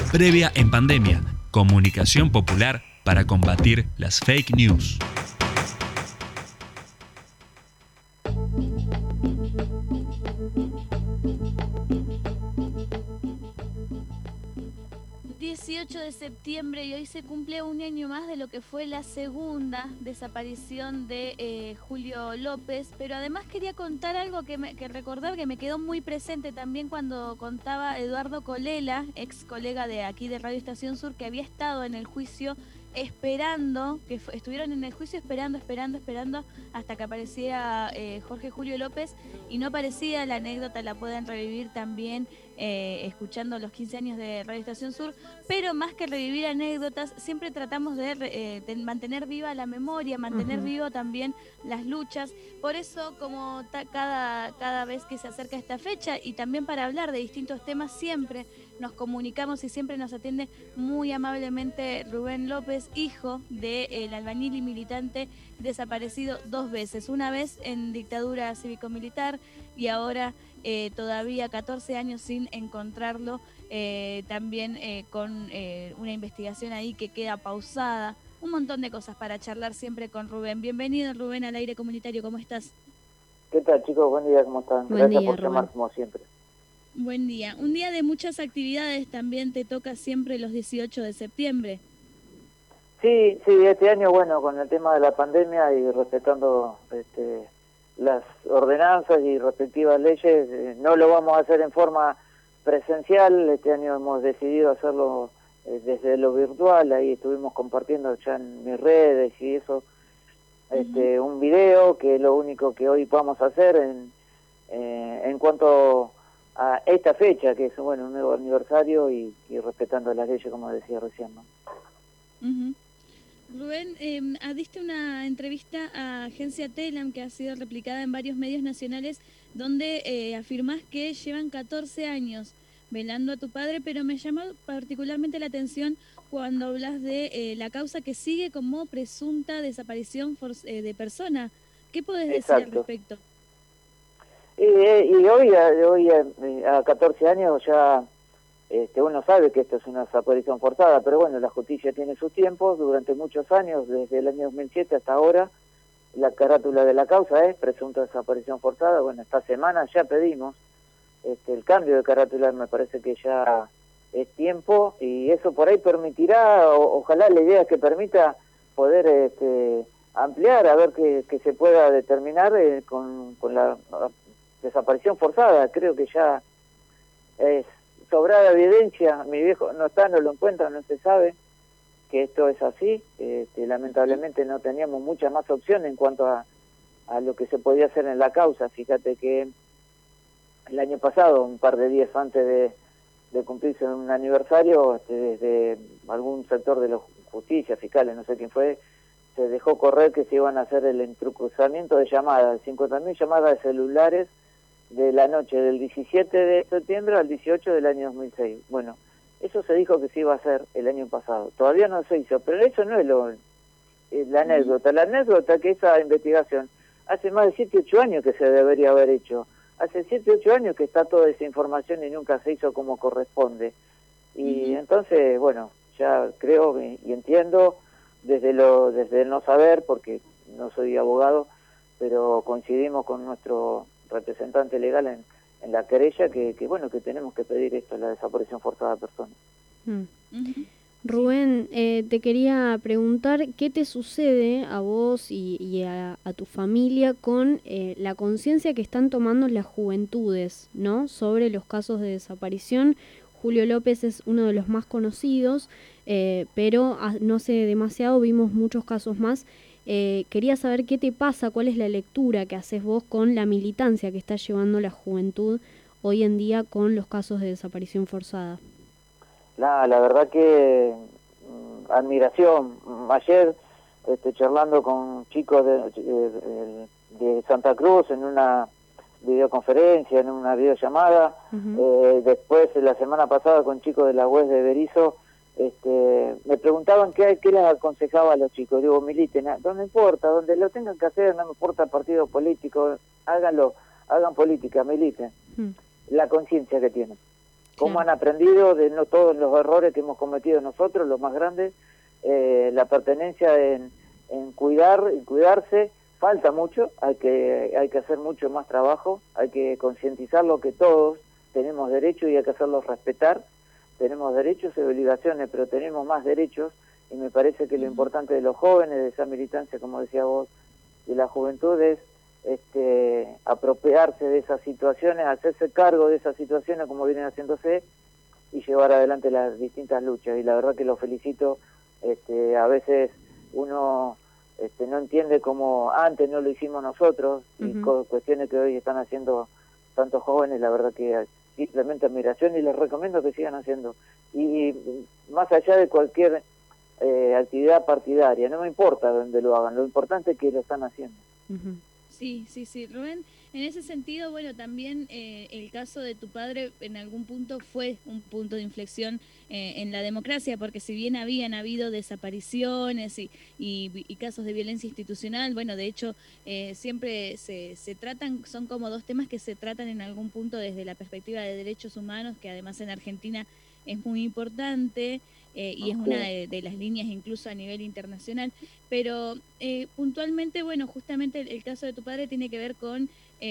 Previa en pandemia. Comunicación popular para combatir las fake news. De septiembre y hoy se cumple un año más de lo que fue la segunda desaparición de Julio López, pero además quería contar algo que recordar que me quedó muy presente también cuando contaba Eduardo Colela, ex colega de aquí de Radio Estación Sur, que había estado en el juicio esperando, estuvieron en el juicio esperando hasta que apareciera Jorge Julio López y no aparecía. La anécdota la pueden revivir también escuchando los 15 años de Radio Estación Sur, pero más que revivir anécdotas, siempre tratamos de mantener viva la memoria, mantener vivo también las luchas. Por eso, como cada vez que se acerca esta fecha y también para hablar de distintos temas, siempre nos comunicamos y siempre nos atiende muy amablemente Rubén López, hijo del albañil y militante desaparecido 2 veces, una vez en dictadura cívico-militar y ahora todavía 14 años sin encontrarlo, también con una investigación ahí que queda pausada. Un montón de cosas para charlar siempre con Rubén. Bienvenido, Rubén, al Aire Comunitario. ¿Cómo estás? ¿Qué tal, chicos? Buen día, ¿cómo están? Gracias por llamar, como siempre. Buen día. Un día de muchas actividades, también te toca siempre los 18 de septiembre. Sí, este año, bueno, con el tema de la pandemia y respetando las ordenanzas y respectivas leyes, no lo vamos a hacer en forma presencial. Este año hemos decidido hacerlo desde lo virtual. Ahí estuvimos compartiendo ya en mis redes y eso, un video, que es lo único que hoy vamos a hacer en cuanto a esta fecha, que es, bueno, un nuevo aniversario y respetando las leyes, como decía recién, ¿no? Rubén, diste una entrevista a Agencia Telam que ha sido replicada en varios medios nacionales donde afirmás que llevan 14 años velando a tu padre, pero me llamó particularmente la atención cuando hablas de la causa que sigue como presunta desaparición de persona. ¿Qué podés decir al respecto? Y hoy a 14 años ya uno sabe que esto es una desaparición forzada, pero bueno, la justicia tiene sus tiempos. Durante muchos años, desde el año 2007 hasta ahora, la carátula de la causa es presunta desaparición forzada. Bueno, esta semana ya pedimos el cambio de carátula, me parece que ya es tiempo, y eso por ahí permitirá, ojalá la idea es que permita poder ampliar, a ver que se pueda determinar con la desaparición forzada. Creo que ya es sobrada evidencia. Mi viejo no está, no lo encuentra, no se sabe que esto es así. Lamentablemente no teníamos mucha más opción en cuanto a lo que se podía hacer en la causa. Fíjate que el año pasado, un par de días antes de cumplirse un aniversario, desde algún sector de la justicia, fiscales, no sé quién fue, se dejó correr que se iban a hacer el entrecruzamiento de llamadas, 50.000 llamadas de celulares de la noche del 17 de septiembre al 18 del año 2006. Bueno, eso se dijo que se iba a hacer el año pasado. Todavía no se hizo, pero eso no es la anécdota. La anécdota es que esa investigación hace más de 7, 8 años que se debería haber hecho. Hace 7, 8 años que está toda esa información y nunca se hizo como corresponde. Y entonces, bueno, ya creo y entiendo desde el no saber, porque no soy abogado, pero coincidimos con nuestro representante legal en la querella que bueno, que tenemos que pedir esto, la desaparición forzada de personas. Rubén, te quería preguntar qué te sucede a vos y a tu familia con la conciencia que están tomando las juventudes, ¿no?, sobre los casos de desaparición. Julio López es uno de los más conocidos, pero no hace demasiado vimos muchos casos más. Quería saber qué te pasa, cuál es la lectura que haces vos con la militancia que está llevando la juventud hoy en día con los casos de desaparición forzada. La verdad que admiración. Ayer charlando con chicos de Santa Cruz en una videoconferencia, en una videollamada, después la semana pasada con chicos de la UES de Berizo, me preguntaban qué les aconsejaba a los chicos. Digo, militen, no importa, donde lo tengan que hacer, no me importa el partido político, háganlo, hagan política, militen. La conciencia que tienen. cómo Claro. han aprendido de no todos los errores que hemos cometido nosotros, los más grandes, la pertenencia en cuidarse. Falta mucho, hay que hacer mucho más trabajo, hay que concientizar lo que todos tenemos derechos y hay que hacerlos respetar. Tenemos derechos y obligaciones, pero tenemos más derechos, y me parece que lo importante de los jóvenes, de esa militancia, como decía vos, de la juventud, es apropiarse de esas situaciones, hacerse cargo de esas situaciones como vienen haciéndose y llevar adelante las distintas luchas. Y la verdad que los felicito. A veces uno no entiende cómo antes no lo hicimos nosotros, y cuestiones que hoy están haciendo tantos jóvenes, la verdad que simplemente admiración, y les recomiendo que sigan haciendo. Y más allá de cualquier actividad partidaria, no me importa dónde lo hagan, lo importante es que lo están haciendo. Ujú. Sí, sí, sí, Rubén, en ese sentido, bueno, también el caso de tu padre en algún punto fue un punto de inflexión en la democracia, porque si bien habían habido desapariciones y casos de violencia institucional, bueno, de hecho, siempre se tratan, son como dos temas que se tratan en algún punto desde la perspectiva de derechos humanos, que además en Argentina es muy importante. Y es una de las líneas incluso a nivel internacional, pero puntualmente, bueno, justamente el caso de tu padre tiene que ver con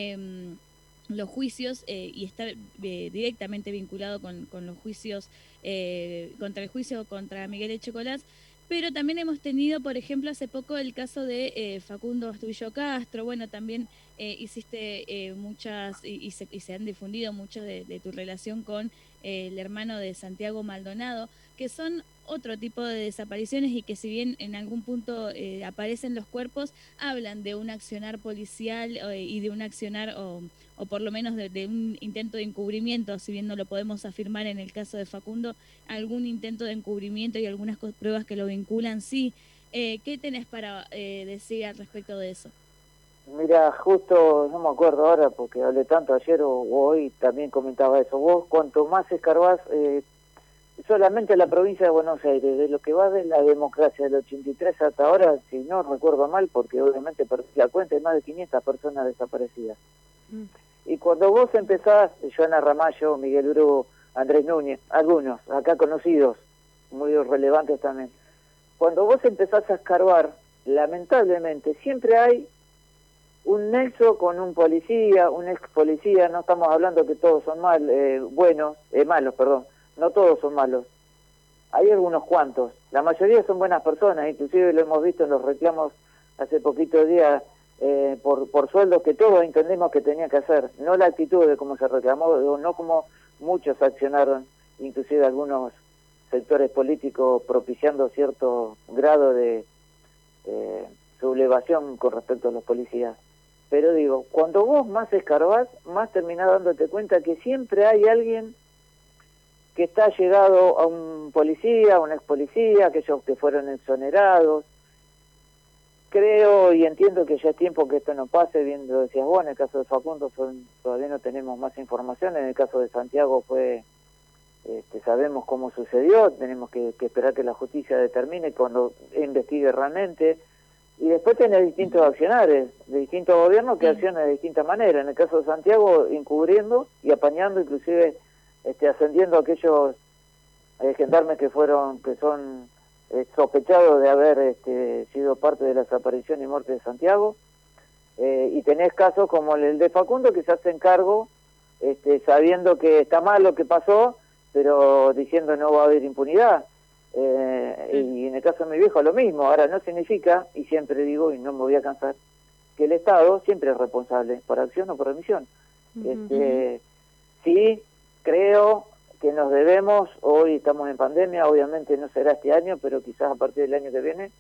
los juicios y está directamente vinculado con los juicios, contra el juicio contra Miguel Echecolás, pero también hemos tenido, por ejemplo, hace poco el caso de Facundo Astudillo Castro. Bueno, también hiciste muchas, y se han difundido muchas de tu relación con el hermano de Santiago Maldonado, que son otro tipo de desapariciones y que si bien en algún punto aparecen los cuerpos, hablan de un accionar policial y de un accionar o por lo menos de un intento de encubrimiento, si bien no lo podemos afirmar en el caso de Facundo, algún intento de encubrimiento y algunas pruebas que lo vinculan, sí. ¿Qué tenés para decir al respecto de eso? Mira, justo, no me acuerdo ahora porque hablé tanto ayer o hoy, también comentaba eso. Vos, cuanto más escarbás, solamente la provincia de Buenos Aires, de lo que va de la democracia del 83 hasta ahora, si no recuerdo mal, porque obviamente perdí la cuenta, hay más de 500 personas desaparecidas. Y cuando vos empezás, Joana Ramallo, Miguel Uru, Andrés Núñez, algunos, acá conocidos, muy relevantes también, cuando vos empezás a escarbar, lamentablemente, siempre hay un nexo con un policía, un ex policía. No estamos hablando que todos son malos, perdón, no todos son malos. Hay algunos cuantos, la mayoría son buenas personas, inclusive lo hemos visto en los reclamos hace poquitos días por sueldos que todos entendemos que tenía que hacer, no la actitud de cómo se reclamó, no como muchos accionaron, inclusive algunos sectores políticos propiciando cierto grado de sublevación con respecto a los policías. Pero digo, cuando vos más escarbás, más terminás dándote cuenta que siempre hay alguien que está llegado a un policía, a un ex policía, aquellos que fueron exonerados. Creo y entiendo que ya es tiempo que esto no pase, bien lo decías vos, en el caso de Facundo todavía no tenemos más información, en el caso de Santiago sabemos cómo sucedió, tenemos que esperar que la justicia determine cuando investigue realmente. Y después tenés distintos accionarios, de distintos gobiernos que accionan de distintas maneras. En el caso de Santiago, encubriendo y apañando, inclusive ascendiendo a aquellos gendarmes que son sospechados de haber sido parte de la desaparición y muerte de Santiago. Y tenés casos como el de Facundo, que se hacen cargo sabiendo que está mal lo que pasó, pero diciendo no va a haber impunidad. Y en el caso de mi viejo lo mismo. Ahora, no significa, y siempre digo y no me voy a cansar, que el Estado siempre es responsable por acción o por omisión. Sí, creo que nos debemos, hoy estamos en pandemia, obviamente no será este año, pero quizás a partir del año que viene,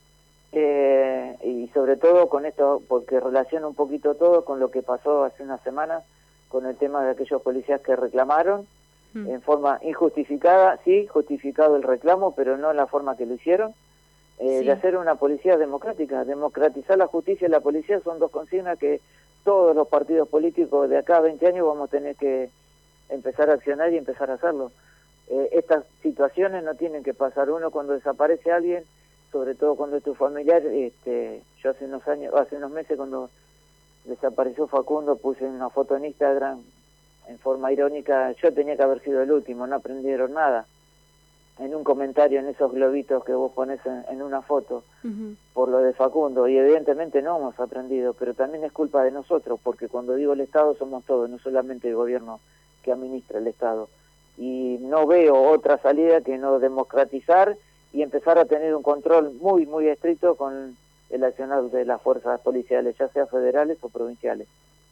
y sobre todo con esto, porque relaciona un poquito todo con lo que pasó hace unas semanas con el tema de aquellos policías que reclamaron en forma injustificada, sí, justificado el reclamo, pero no en la forma que lo hicieron, de hacer una policía democrática. Democratizar la justicia y la policía son dos consignas que todos los partidos políticos de acá a 20 años vamos a tener que empezar a accionar y empezar a hacerlo. Estas situaciones no tienen que pasar. Uno cuando desaparece alguien, sobre todo cuando es tu familiar, yo hace unos meses cuando desapareció Facundo puse una foto en Instagram en forma irónica, yo tenía que haber sido el último, no aprendieron nada. En un comentario en esos globitos que vos pones en una foto, por lo de Facundo, y evidentemente no hemos aprendido, pero también es culpa de nosotros, porque cuando digo el Estado somos todos, no solamente el gobierno que administra el Estado. Y no veo otra salida que no democratizar y empezar a tener un control muy, muy estricto con el accionar de las fuerzas policiales, ya sea federales o provinciales.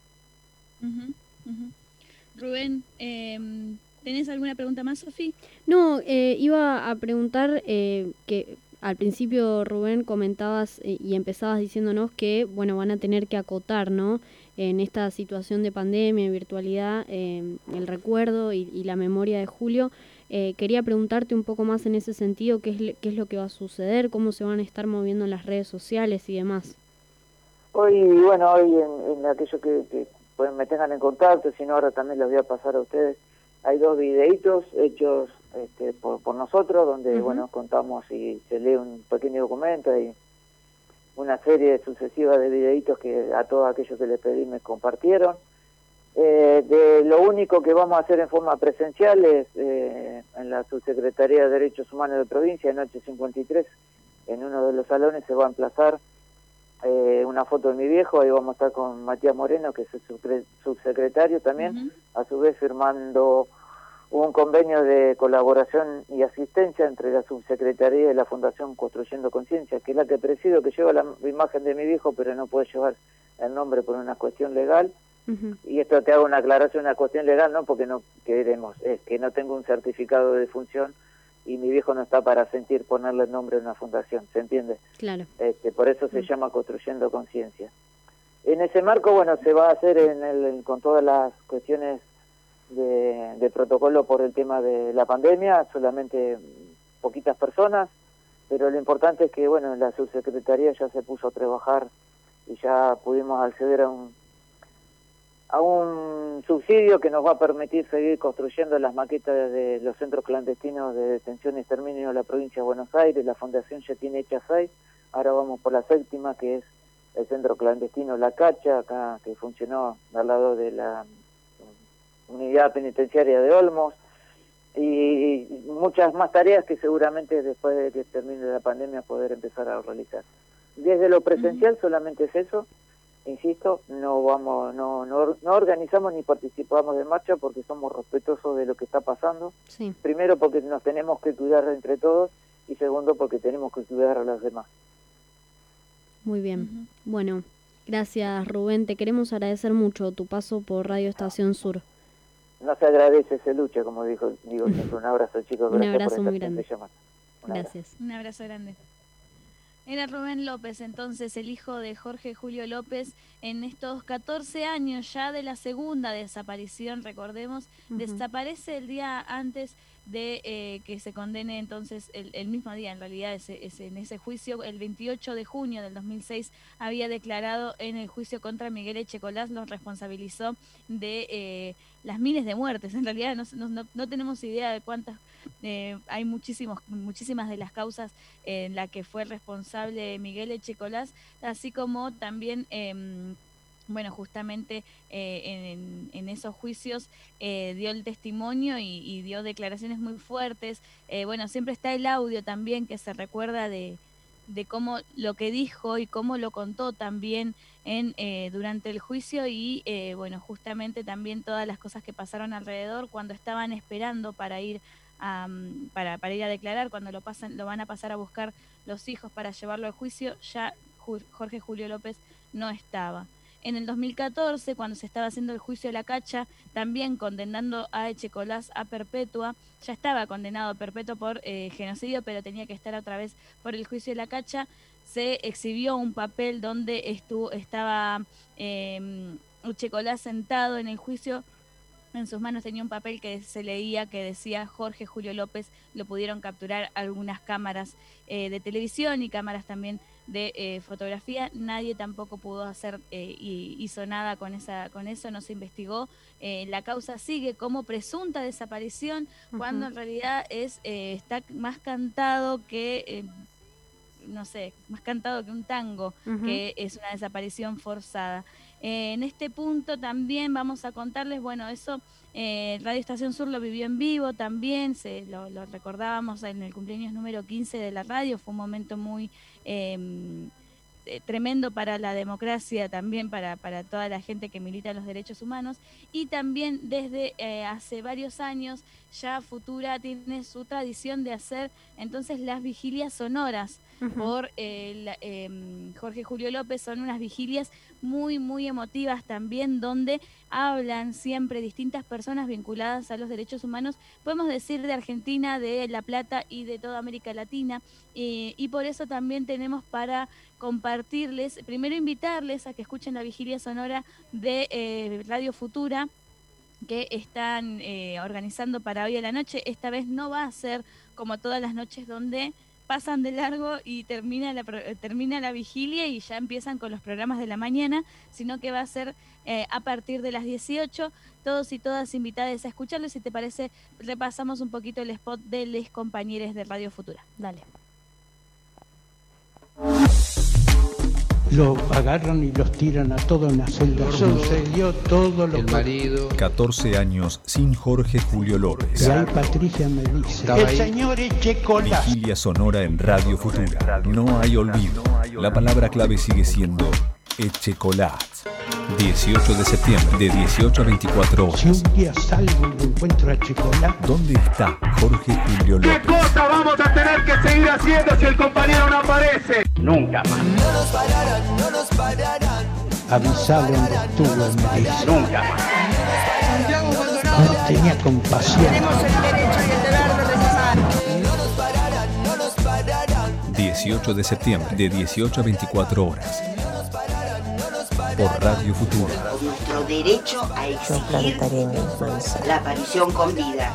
Rubén, ¿tenés alguna pregunta más, Sofi? No, iba a preguntar que al principio, Rubén, comentabas y empezabas diciéndonos que, bueno, van a tener que acotar, ¿no?, en esta situación de pandemia, virtualidad, el recuerdo y la memoria de Julio. Quería preguntarte un poco más en ese sentido, qué es lo que va a suceder, cómo se van a estar moviendo en las redes sociales y demás. Hoy en aquello que pues, me tengan en contacto, si no ahora también les voy a pasar a ustedes, hay 2 videitos hechos por nosotros, donde bueno, contamos y se lee un pequeño documento y una serie sucesiva de videitos que a todos aquellos que les pedí me compartieron. De lo único que vamos a hacer en forma presencial es en la Subsecretaría de Derechos Humanos de Provincia, en noche 53, en uno de los salones se va a emplazar una foto de mi viejo, ahí vamos a estar con Matías Moreno, que es el subsecretario también, a su vez firmando un convenio de colaboración y asistencia entre la Subsecretaría y la Fundación Construyendo Conciencia, que es la que presido, que lleva la imagen de mi viejo, pero no puede llevar el nombre por una cuestión legal. Y esto te hago una aclaración, una cuestión legal, no porque no queremos, es que no tengo un certificado de defunción y mi viejo no está para sentir ponerle el nombre a una fundación, ¿se entiende? Claro. Por eso se llama Construyendo Conciencia. En ese marco, bueno, se va a hacer con todas las cuestiones de protocolo por el tema de la pandemia, solamente poquitas personas, pero lo importante es que, bueno, la subsecretaría ya se puso a trabajar y ya pudimos acceder a un subsidio que nos va a permitir seguir construyendo las maquetas de los centros clandestinos de detención y exterminio de la provincia de Buenos Aires. La fundación ya tiene hechas 6, ahora vamos por la 7ª, que es el centro clandestino La Cacha, acá que funcionó al lado de la unidad penitenciaria de Olmos, y muchas más tareas que seguramente después de que termine la pandemia poder empezar a realizar. Desde lo presencial solamente es eso. Insisto, no organizamos ni participamos de marcha porque somos respetuosos de lo que está pasando. Sí. Primero porque nos tenemos que cuidar entre todos y segundo porque tenemos que cuidar a los demás. Muy bien. Bueno, gracias, Rubén. Te queremos agradecer mucho tu paso por Radio Estación Sur. No se agradece, se lucha, como digo siempre. Un abrazo, chicos. Un abrazo muy grande. Gracias. Un abrazo grande. Era Rubén López, entonces, el hijo de Jorge Julio López, en estos 14 años ya de la segunda desaparición, recordemos, desaparece el día antes de que se condene, entonces, el mismo día, en realidad, en ese juicio, el 28 de junio del 2006, había declarado en el juicio contra Miguel Echecolás, los responsabilizó de las miles de muertes. En realidad no tenemos idea de cuántas, hay muchísimas de las causas en la que fue responsable Miguel Echecolás, así como también bueno, justamente en esos juicios dio el testimonio y dio declaraciones muy fuertes. Bueno, siempre está el audio también que se recuerda de cómo lo que dijo y cómo lo contó también durante el juicio y bueno, justamente también todas las cosas que pasaron alrededor cuando estaban esperando para ir para ir a declarar, cuando lo van a pasar a buscar los hijos para llevarlo al juicio, ya Jorge Julio López no estaba. En el 2014, cuando se estaba haciendo el juicio de La Cacha, también condenando a Echecolás a perpetua, ya estaba condenado a perpetuo por genocidio, pero tenía que estar otra vez por el juicio de La Cacha, se exhibió un papel donde estaba Echecolás sentado en el juicio. En sus manos tenía un papel que se leía que decía Jorge Julio López. Lo pudieron capturar algunas cámaras de televisión y cámaras también de fotografía. Nadie tampoco pudo hacer y hizo nada con eso, no se investigó. La causa sigue como presunta desaparición, cuando en realidad está más cantado que no sé, más cantado que un tango, que es una desaparición forzada. En este punto también vamos a contarles, bueno, eso Radio Estación Sur lo vivió en vivo también, lo recordábamos en el cumpleaños número 15 de la radio, fue un momento muy tremendo para la democracia, también para toda la gente que milita los derechos humanos, y también desde hace varios años ya Futura tiene su tradición de hacer entonces las vigilias sonoras por Jorge Julio López. Son unas vigilias muy, muy emotivas también, donde hablan siempre distintas personas vinculadas a los derechos humanos, podemos decir de Argentina, de La Plata y de toda América Latina, y por eso también tenemos para compartirles, primero invitarles a que escuchen la vigilia sonora de Radio Futura, que están organizando para hoy a la noche. Esta vez no va a ser como todas las noches donde pasan de largo y termina la vigilia y ya empiezan con los programas de la mañana, sino que va a ser a partir de las 18, todos y todas invitadas a escucharlo. Si te parece, repasamos un poquito el spot de les compañeros de Radio Futura. Dale. Lo agarran y los tiran a todos en la celda. Sucedió todo lo que... marido. 14 años sin Jorge Julio López. Y ahí Patricia me dice, el señor Echecolás. Vigilia sonora en Radio Futura. No hay olvido. La palabra clave sigue siendo Echecolás. 18 de septiembre, de 18 a 24 horas. Si un día salgo y encuentro a Echecolás. ¿Dónde está Jorge Julio López? ¿Qué cosa vamos a tener que seguir haciendo si el compañero no aparece? Nunca más. No nos pararán, no nos pararán. Avisalo en octubre, me dice. Nunca más. Santiago Maldonado. No tenía compasión. Tenemos el derecho y el deber de rechazar. No nos pararán, no nos pararán. 18 de septiembre, de 18 a 24 horas. No nos pararán, no nos pararán. Por Radio Futura. Nuestro derecho a exigir la aparición con vida.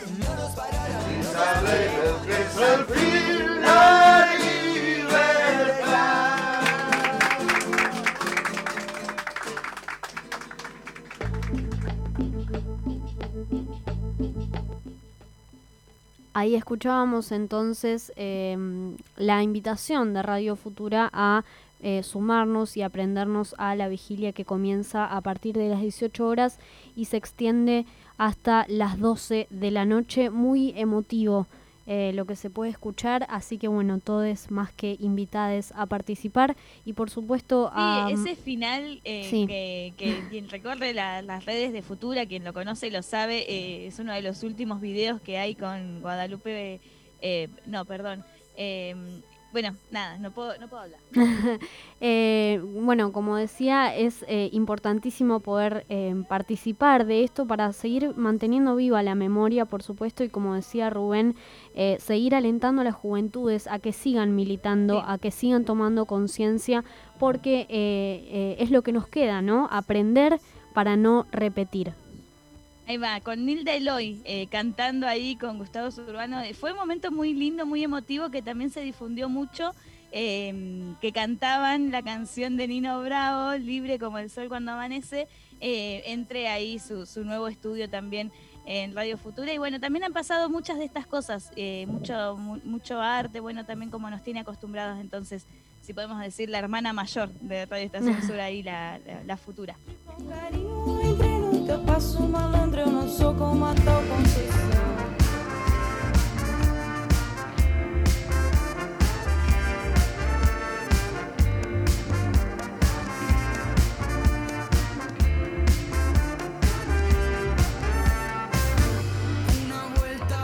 Ahí escuchábamos entonces la invitación de Radio Futura a sumarnos y aprendernos a la vigilia que comienza a partir de las 18 horas y se extiende hasta las 12 de la noche. Muy emotivo lo que se puede escuchar, así que bueno, todos más que invitados a participar y por supuesto a... ese final sí. que quien recorre las redes de Futura, quien lo conoce lo sabe, es uno de los últimos videos que hay con Guadalupe, bueno, nada, no puedo hablar. Bueno, como decía, es importantísimo poder participar de esto para seguir manteniendo viva la memoria, por supuesto, y como decía Rubén, seguir alentando a las juventudes a que sigan militando, sí, a que sigan tomando conciencia, porque es lo que nos queda, ¿no? Aprender para no repetir. Ahí va, con Nilda Eloy cantando ahí con Gustavo Zurbano. Fue un momento muy lindo, muy emotivo, que también se difundió mucho, que cantaban la canción de Nino Bravo, Libre como el sol cuando amanece, entre ahí su nuevo estudio también en Radio Futura. Y bueno, también han pasado muchas de estas cosas, mucho arte, bueno, también como nos tiene acostumbrados, entonces, si podemos decir, la hermana mayor de Radio Estación Sur, ahí la Futura. Passo malandro, eu não sou como a tal concessão.